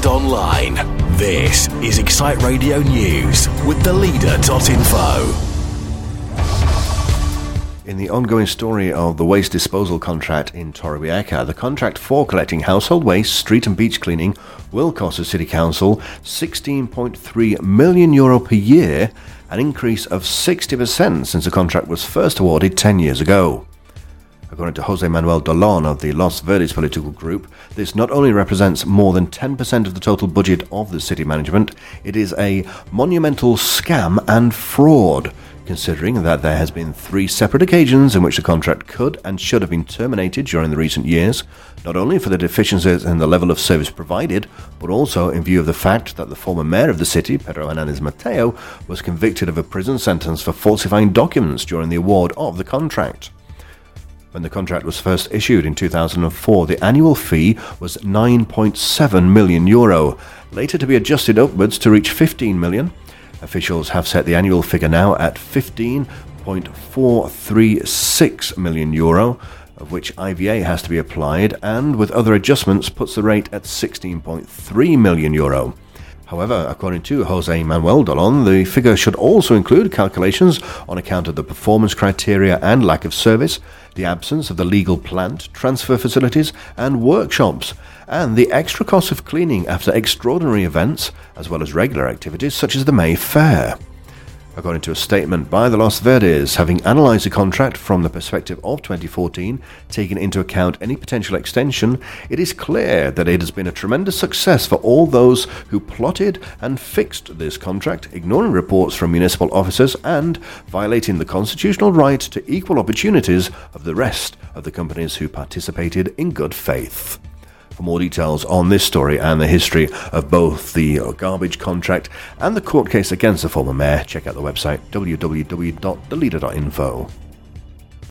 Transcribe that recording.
online. This is Excite Radio News with theleader.info. In the ongoing story of the waste disposal contract in Torrevieja, the contract for collecting household waste, street and beach cleaning will cost the City Council €16.3 million per year, an increase of 60% since the contract was first awarded 10 years ago. According to Jose Manuel Dolon of the Los Verdes political group, this not only represents more than 10% of the total budget of the city management, it is a monumental scam and fraud, considering that there has been 3 separate occasions in which the contract could and should have been terminated during the recent years, not only for the deficiencies in the level of service provided, but also in view of the fact that the former mayor of the city, Pedro Hernandez Mateo, was convicted of a prison sentence for falsifying documents during the award of the contract. When the contract was first issued in 2004, the annual fee was €9.7 million, later to be adjusted upwards to reach €15 million. Officials have set the annual figure now at €15.436 million, of which IVA has to be applied, and with other adjustments puts the rate at €16.3 million. However, according to Jose Manuel Dolon, the figure should also include calculations on account of the performance criteria and lack of service, the absence of the legal plant, transfer facilities and workshops, and the extra cost of cleaning after extraordinary events, as well as regular activities such as the May Fair. According to a statement by the Los Verdes, having analysed the contract from the perspective of 2014, taking into account any potential extension, it is clear that it has been a tremendous success for all those who plotted and fixed this contract, ignoring reports from municipal officers and violating the constitutional right to equal opportunities of the rest of the companies who participated in good faith. For more details on this story and the history of both the garbage contract and the court case against the former mayor, check out the website www.theleader.info.